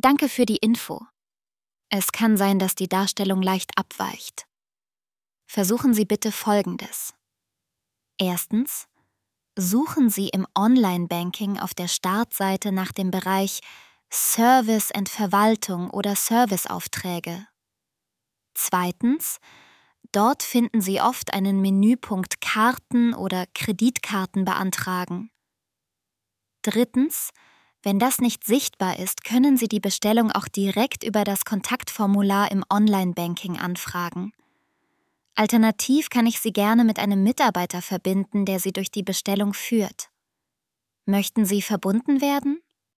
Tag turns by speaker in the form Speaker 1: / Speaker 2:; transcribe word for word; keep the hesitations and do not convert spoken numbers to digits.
Speaker 1: Danke für die Info. Es kann sein, dass die Darstellung leicht abweicht. Versuchen Sie bitte Folgendes. Erstens, suchen Sie im Online-Banking auf der Startseite nach dem Bereich Service und Verwaltung oder Serviceaufträge. Zweitens, dort finden Sie oft einen Menüpunkt Karten oder Kreditkarten beantragen. Drittens, wenn das nicht sichtbar ist, können Sie die Bestellung auch direkt über das Kontaktformular im Online-Banking anfragen. Alternativ kann ich Sie gerne mit einem Mitarbeiter verbinden, der Sie durch die Bestellung führt. Möchten Sie verbunden werden?